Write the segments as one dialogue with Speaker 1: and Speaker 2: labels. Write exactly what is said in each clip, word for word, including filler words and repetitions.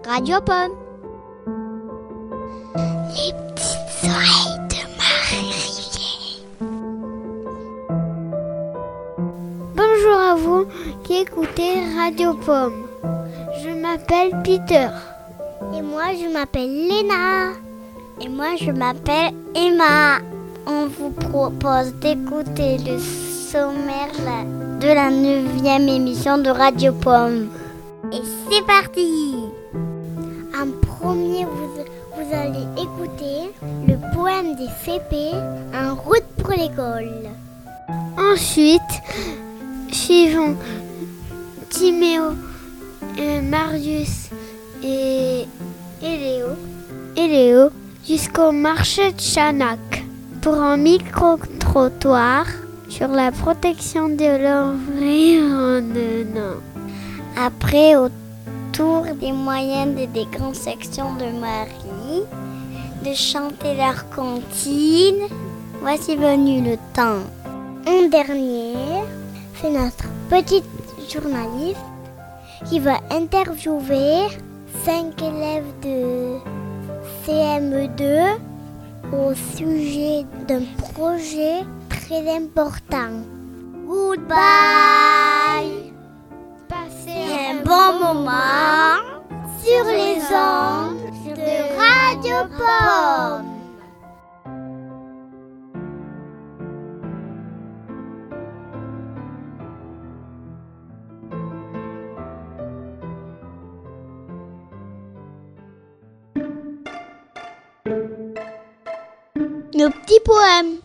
Speaker 1: Radio Pomme. Les petites oreilles de Marie-Rivière. Bonjour à vous qui écoutez Radio Pomme. Je m'appelle Peter.
Speaker 2: Et moi je m'appelle Léna. Et moi je m'appelle Emma. On vous propose d'écouter le sommaire de la neuvième émission de Radio Pomme. Et c'est parti! En premier, vous, vous allez écouter le poème des C P En route pour l'école.
Speaker 1: Ensuite, suivons Timéo, euh, Marius et, et Léo, et Léo jusqu'au marché de Chanac pour un micro-trottoir sur la protection de l'environnement.
Speaker 2: Après, autour des moyennes et des grandes sections de Marie, de chanter leur comptine, voici venu le temps. En dernier, c'est notre petite journaliste qui va interviewer cinq élèves de C M E deux au sujet d'un projet très important. Goodbye! Passez un bon moment sur les ondes de Radio Pomme.
Speaker 1: Nos petits poèmes.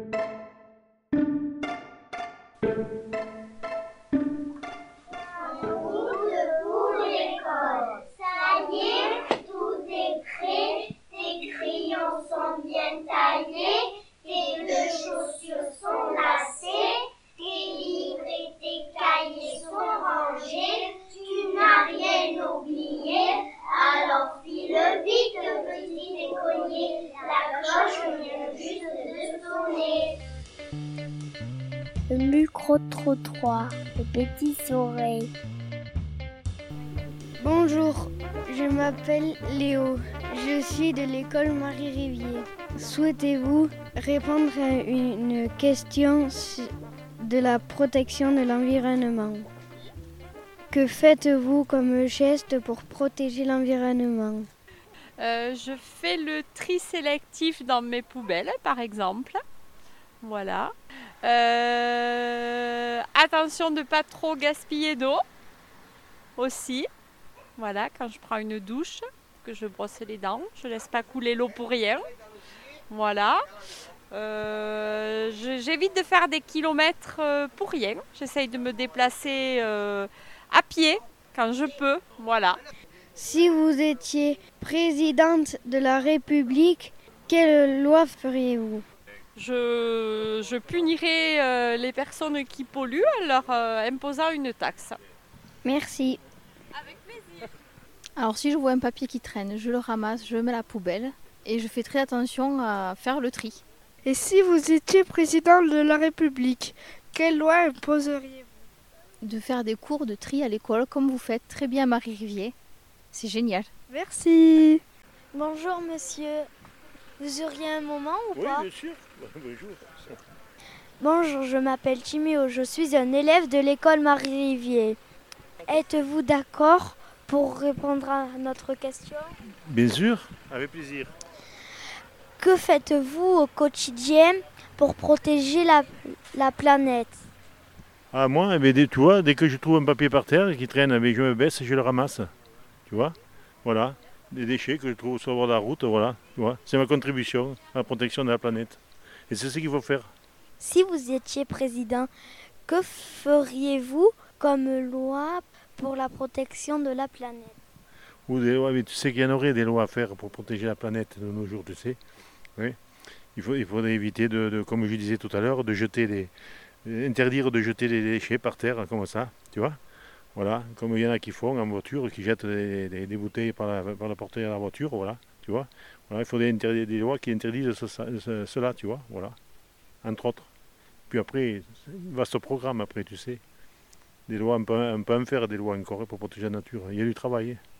Speaker 2: Le micro-trottoir, les petites oreilles.
Speaker 3: Bonjour, je m'appelle Léo. Je suis de l'école Marie-Rivière. Souhaitez-vous répondre à une question de la protection de l'environnement? Que faites-vous comme geste pour protéger l'environnement?
Speaker 4: Euh, je fais le tri sélectif dans mes poubelles, par exemple. Voilà. Euh, attention de ne pas trop gaspiller d'eau aussi. Voilà, quand je prends une douche, que je brosse les dents, je ne laisse pas couler l'eau pour rien. Voilà. Euh, je, j'évite de faire des kilomètres pour rien. J'essaye de me déplacer euh, à pied quand je peux. Voilà.
Speaker 3: Si vous étiez présidente de la République, quelle loi feriez-vous?
Speaker 4: Je, je punirais euh, les personnes qui polluent en leur euh, imposant une taxe.
Speaker 3: Merci.
Speaker 4: Avec plaisir.
Speaker 5: Alors si je vois un papier qui traîne, je le ramasse, je le mets à la poubelle et je fais très attention à faire le tri.
Speaker 6: Et si vous étiez président de la République, quelle loi imposeriez-vous?
Speaker 5: De faire des cours de tri à l'école comme vous faites très bien à Marie-Rivière. C'est génial.
Speaker 6: Merci.
Speaker 7: Bonjour monsieur. Vous auriez un moment ou
Speaker 8: oui,
Speaker 7: pas?
Speaker 8: Oui, bien sûr. Bonjour.
Speaker 7: Bonjour, je m'appelle Timéo. Je suis un élève de l'école Marie-Rivière. Êtes-vous d'accord pour répondre à notre question?
Speaker 8: Bien sûr, avec plaisir.
Speaker 7: Que faites-vous au quotidien pour protéger la, la planète?
Speaker 8: Ah, moi, eh bien, tu vois, dès que je trouve un papier par terre qui traîne, eh bien, je me baisse et je le ramasse. Tu vois? Voilà. Des déchets que je trouve sur le bord de la route, voilà. Tu vois? C'est ma contribution à la protection de la planète. Et c'est ce qu'il faut faire.
Speaker 7: Si vous étiez président, que feriez-vous comme loi pour la protection de la planète?
Speaker 8: Ou des lois, mais tu sais qu'il y en aurait des lois à faire pour protéger la planète de nos jours, tu sais. Oui. Il, faut, il faudrait éviter, de, de, comme je disais tout à l'heure, de jeter des, interdire de jeter des déchets par terre comme ça, tu vois. Voilà, comme il y en a qui font en voiture, qui jettent des, des, des bouteilles par la, par la portée de la voiture, voilà, tu vois. Voilà, il faudrait interdire des lois qui interdisent ce, ce, cela, tu vois, voilà, entre autres. Puis après, vaste programme après, tu sais. Des lois, on peut, on peut en faire des lois encore pour protéger la nature. Il y a du travail.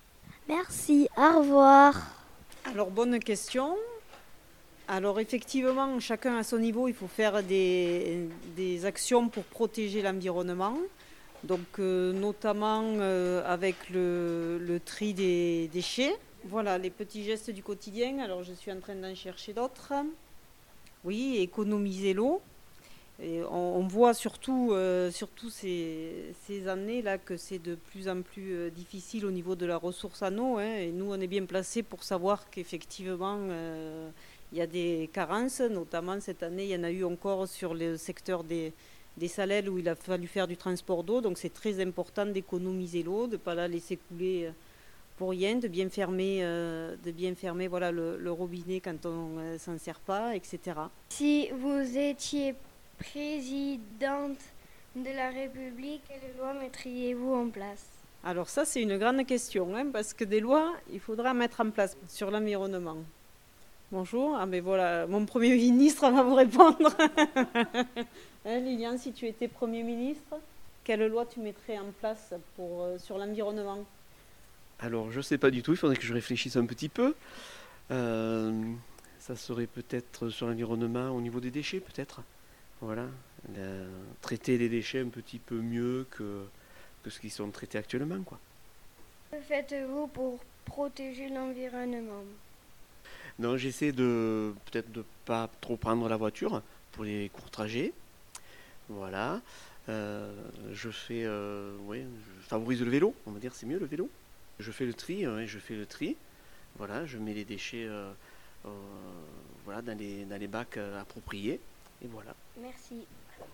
Speaker 7: Merci, au revoir.
Speaker 9: Alors, bonne question. Alors, effectivement, chacun à son niveau, il faut faire des, des actions pour protéger l'environnement. Donc, euh, notamment euh, avec le, le tri des déchets. Voilà, les petits gestes du quotidien. Alors, je suis en train d'en chercher d'autres. Oui, économiser l'eau. Et on, on voit surtout, euh, surtout ces, ces années-là que c'est de plus en plus euh, difficile au niveau de la ressource en eau. Hein, et nous, on est bien placés pour savoir qu'effectivement, euh, il y a des carences. Notamment cette année, il y en a eu encore sur le secteur des, des Salelles où il a fallu faire du transport d'eau. Donc c'est très important d'économiser l'eau, de ne pas la laisser couler pour rien, de bien fermer, euh, de bien fermer voilà, le, le robinet quand on ne euh, s'en sert pas, et cetera.
Speaker 3: Si vous étiez présidente de la République, quelle loi mettriez-vous en place?
Speaker 9: Alors ça, c'est une grande question, hein, parce que des lois, il faudra mettre en place sur l'environnement. Bonjour, ah ben voilà, mon Premier ministre va vous répondre. hein, Liliane, si tu étais Premier ministre, quelle loi tu mettrais en place pour, euh, sur l'environnement?
Speaker 10: Alors, je ne sais pas du tout, il faudrait que je réfléchisse un petit peu. Euh, ça serait peut-être sur l'environnement au niveau des déchets, peut-être. Voilà, la, traiter les déchets un petit peu mieux que, que ce qui sont traités actuellement, quoi.
Speaker 3: Que faites-vous pour protéger l'environnement?
Speaker 10: Non, j'essaie de peut-être de pas trop prendre la voiture pour les courts trajets. Voilà. Euh, je fais, euh, ouais, je favorise le vélo, on va dire, c'est mieux le vélo. Je fais le tri, ouais, je fais le tri. Voilà, je mets les déchets euh, euh, voilà, dans les, dans les bacs euh, appropriés. Et voilà.
Speaker 3: Merci.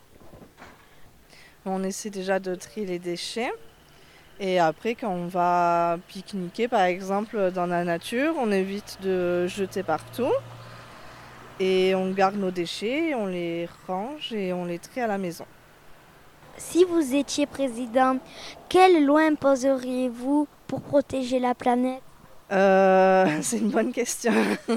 Speaker 11: On essaie déjà de trier les déchets. Et après, quand on va pique-niquer, par exemple, dans la nature, on évite de jeter partout. Et on garde nos déchets, on les range et on les trie à la maison.
Speaker 7: Si vous étiez président, quelle loi imposeriez-vous pour protéger la planète?
Speaker 11: euh, C'est une bonne question.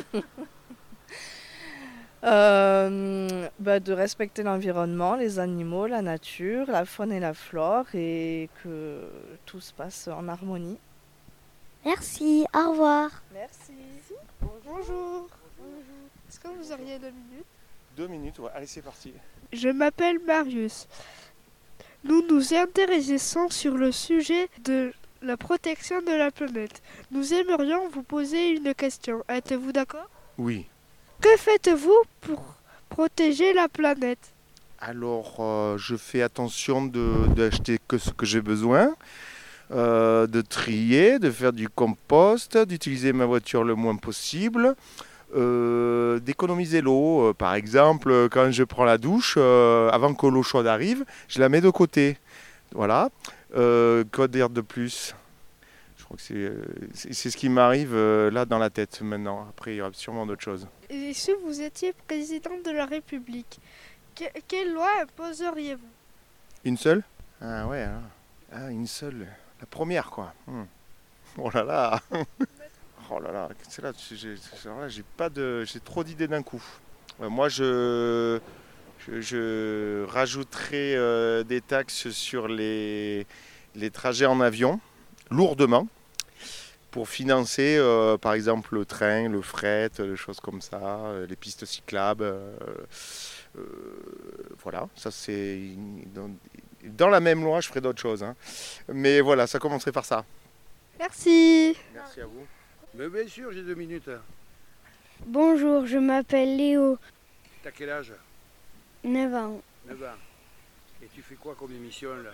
Speaker 11: Euh, bah de respecter l'environnement, les animaux, la nature, la faune et la flore et que tout se passe en harmonie.
Speaker 7: Merci, au revoir.
Speaker 11: Merci.
Speaker 6: Bonjour. Bonjour. Est-ce que vous auriez deux minutes?
Speaker 12: Deux minutes, ouais. Allez, c'est parti.
Speaker 6: Je m'appelle Marius. Nous nous intéressons sur le sujet de la protection de la planète. Nous aimerions vous poser une question. Êtes-vous d'accord?
Speaker 12: Oui.
Speaker 6: Que faites-vous pour protéger la planète?
Speaker 12: Alors, euh, je fais attention de, d'acheter que ce que j'ai besoin, euh, de trier, de faire du compost, d'utiliser ma voiture le moins possible, euh, d'économiser l'eau. Euh, par exemple, quand je prends la douche, euh, avant que l'eau chaude arrive, je la mets de côté. Voilà. Euh, quoi dire de plus? Je crois que c'est, c'est, c'est ce qui m'arrive euh, là dans la tête maintenant. Après, il y aura sûrement d'autres choses.
Speaker 6: Et si vous étiez président de la République, que, quelle loi imposeriez-vous?
Speaker 12: Une seule? Ah ouais, hein. Ah, une seule. La première, quoi. Hum. Oh là là. Oh là là, c'est là, j'ai, là, j'ai pas de, j'ai trop d'idées d'un coup. Euh, moi, je, je, je rajouterai euh, des taxes sur les, les trajets en avion, lourdement, pour financer, euh, par exemple, le train, le fret, des choses comme ça, euh, les pistes cyclables. Euh, euh, voilà, ça c'est... Dans, dans la même loi, je ferai d'autres choses. Hein. Mais voilà, ça commencerait par ça.
Speaker 6: Merci.
Speaker 12: Merci à vous.
Speaker 13: Mais bien sûr, j'ai deux minutes.
Speaker 3: Bonjour, je m'appelle Léo.
Speaker 13: T'as quel âge?
Speaker 3: neuf ans.
Speaker 13: neuf ans. Et tu fais quoi comme émission là?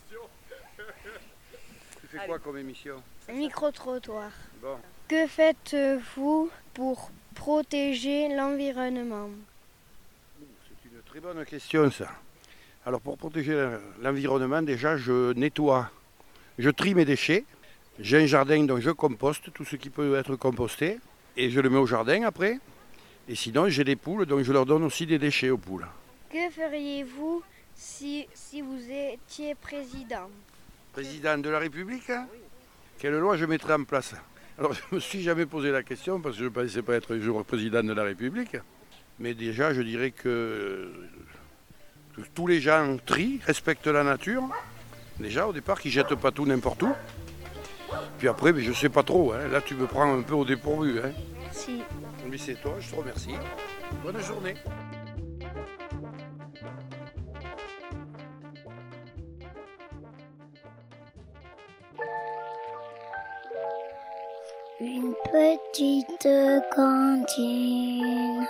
Speaker 13: Tu fais quoi comme émission?
Speaker 3: Micro-trottoir.
Speaker 13: Bon.
Speaker 3: Que faites-vous pour protéger l'environnement?
Speaker 13: C'est une très bonne question ça. Alors pour protéger l'environnement, déjà je nettoie, je trie mes déchets. J'ai un jardin donc je composte tout ce qui peut être composté et je le mets au jardin après. Et sinon j'ai des poules donc je leur donne aussi des déchets aux poules.
Speaker 3: Que feriez-vous si, si vous étiez président?
Speaker 13: Président de la République, hein? Oui. Quelle loi je mettrais en place? Alors je ne me suis jamais posé la question parce que je ne pensais pas être un jour président de la République. Mais déjà je dirais que, que tous les gens trient, respectent la nature. Déjà au départ qu'ils ne jettent pas tout n'importe où. Puis après, mais je ne sais pas trop. Hein. Là, tu me prends un peu au dépourvu. Hein.
Speaker 7: Merci.
Speaker 13: Mais c'est toi, je te remercie. Bonne journée.
Speaker 2: Une petite cantine.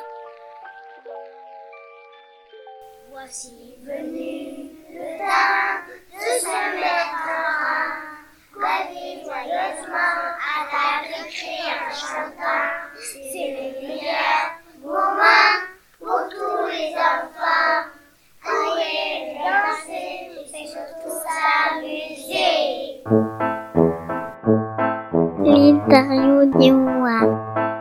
Speaker 2: Voici venu le temps de se mettre en rang, coller joyeusement à la récré en chantant. C'est le meilleur moment pour tous les enfants. Aller danser et surtout s'amuser. L'interview des rois.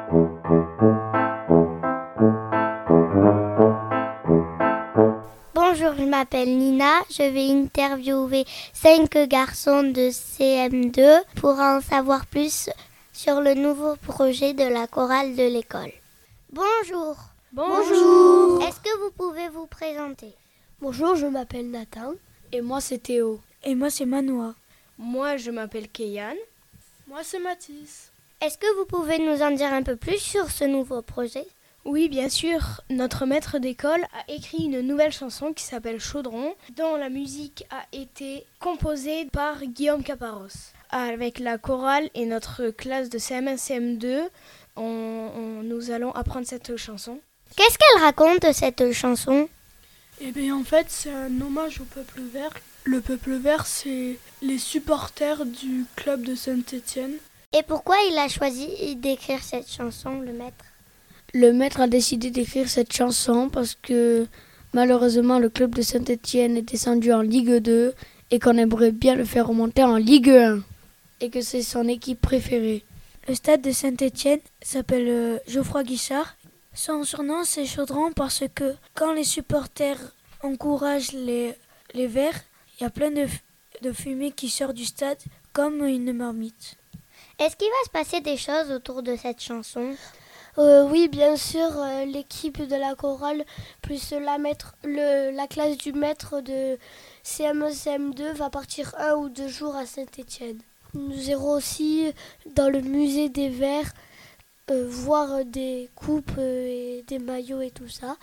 Speaker 1: Bonjour, je m'appelle Nina. Je vais interviewer cinq garçons de C M deux pour en savoir plus sur le nouveau projet de la chorale de l'école. Bonjour.
Speaker 7: Bonjour.
Speaker 1: Est-ce que vous pouvez vous présenter?
Speaker 7: Bonjour, je m'appelle Nathan.
Speaker 3: Et moi, c'est Théo.
Speaker 7: Et moi, c'est Manoa.
Speaker 3: Moi, je m'appelle Kéyan.
Speaker 6: Moi, c'est Mathis.
Speaker 1: Est-ce que vous pouvez nous en dire un peu plus sur ce nouveau projet?
Speaker 3: Oui, bien sûr. Notre maître d'école a écrit une nouvelle chanson qui s'appelle Chaudron, dont la musique a été composée par Guillaume Caparros. Avec la chorale et notre classe de C M un C M deux, on, on, nous allons apprendre cette chanson.
Speaker 1: Qu'est-ce qu'elle raconte, cette chanson?
Speaker 6: Eh bien, en fait, c'est un hommage au peuple vert. Le peuple vert, c'est les supporters du club de Saint-Étienne.
Speaker 1: Et pourquoi il a choisi d'écrire cette chanson, le maître?
Speaker 3: Le maître a décidé d'écrire cette chanson parce que malheureusement le club de Saint-Étienne est descendu en Ligue deux et qu'on aimerait bien le faire remonter en Ligue un et que c'est son équipe préférée.
Speaker 7: Le stade de Saint-Étienne s'appelle euh, Geoffroy Guichard. Son surnom c'est Chaudron parce que quand les supporters encouragent les, les Verts, il y a plein de, de fumée qui sort du stade comme une marmite.
Speaker 1: Est-ce qu'il va se passer des choses autour de cette chanson?
Speaker 7: Euh, oui, bien sûr, euh, l'équipe de la chorale plus la, maître, le, la classe du maître de C M un C M deux va partir un ou deux jours à Saint-Étienne. Nous irons aussi dans le musée des Verts euh, voir des coupes euh, et des maillots et tout ça.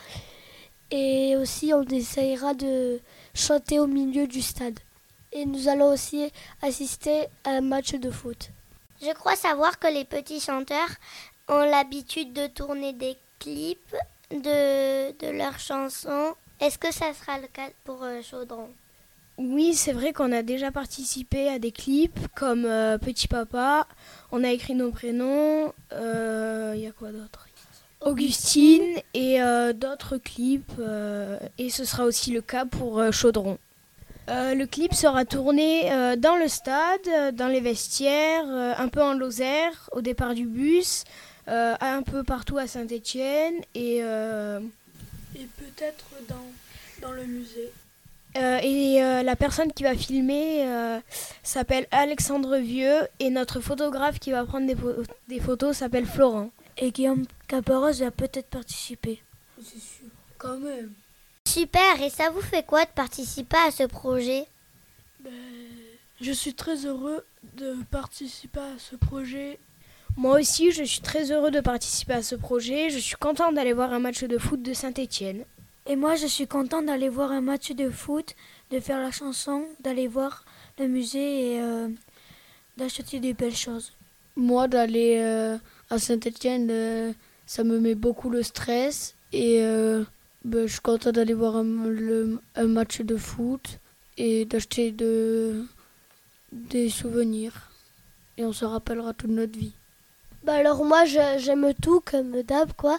Speaker 7: Et aussi, on essayera de chanter au milieu du stade. Et nous allons aussi assister à un match de foot.
Speaker 1: Je crois savoir que les petits chanteurs ont l'habitude de tourner des clips de, de leurs chansons. Est-ce que ça sera le cas pour euh, Chaudron?
Speaker 3: Oui, c'est vrai qu'on a déjà participé à des clips comme euh, Petit Papa. On a écrit nos prénoms. Il euh, y a quoi d'autre? Augustine et euh, d'autres clips. Euh, et ce sera aussi le cas pour euh, Chaudron. Euh, le clip sera tourné euh, dans le stade, dans les vestiaires, euh, un peu en Lozère, au départ du bus, euh, un peu partout à Saint-Étienne et, euh,
Speaker 6: et peut-être dans, dans le musée.
Speaker 3: Euh, et euh, la personne qui va filmer euh, s'appelle Alexandre Vieux et notre photographe qui va prendre des, po- des photos s'appelle Florent.
Speaker 7: Et Guillaume Caparros va peut-être participer.
Speaker 6: C'est sûr, quand même.
Speaker 1: Super, et ça vous fait quoi de participer à ce projet?
Speaker 6: Ben, je suis très heureux de participer à ce projet.
Speaker 3: Moi aussi, je suis très heureux de participer à ce projet. Je suis content d'aller voir un match de foot de Saint-Étienne.
Speaker 7: Et moi, je suis contente d'aller voir un match de foot, de faire la chanson, d'aller voir le musée et euh, d'acheter des belles choses.
Speaker 3: Moi, d'aller euh, à Saint-Étienne, euh, ça me met beaucoup le stress et... Euh, Ben, je suis contente d'aller voir un, le, un match de foot et d'acheter de, des souvenirs. Et on se rappellera toute notre vie.
Speaker 7: Bah alors moi, je, j'aime tout comme d'hab, quoi.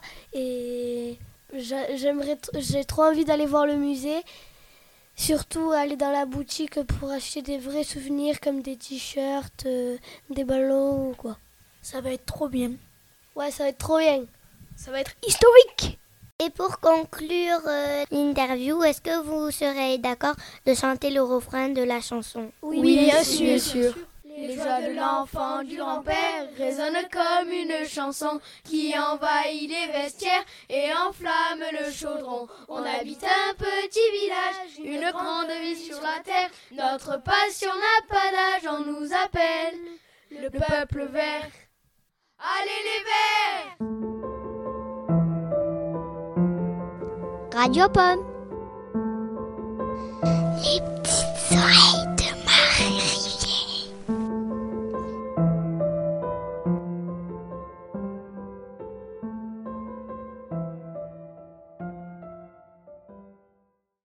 Speaker 7: Et j'aimerais, j'ai trop envie d'aller voir le musée. Surtout aller dans la boutique pour acheter des vrais souvenirs comme des t-shirts, euh, des ballons ou quoi. Ça va être trop bien. Ouais, ça va être trop bien.
Speaker 3: Ça va être historique.
Speaker 1: Et pour conclure euh, l'interview, est-ce que vous serez d'accord de chanter le refrain de la chanson?
Speaker 3: Oui, oui bien, sûr, bien sûr.
Speaker 14: Les joies de l'enfant du grand-père résonnent comme une chanson qui envahit les vestiaires et enflamme le chaudron. On habite un petit village, une grande vie sur la terre. Notre passion n'a pas d'âge, on nous appelle le peuple vert. Allez les verts!
Speaker 2: Radio Pomme. Les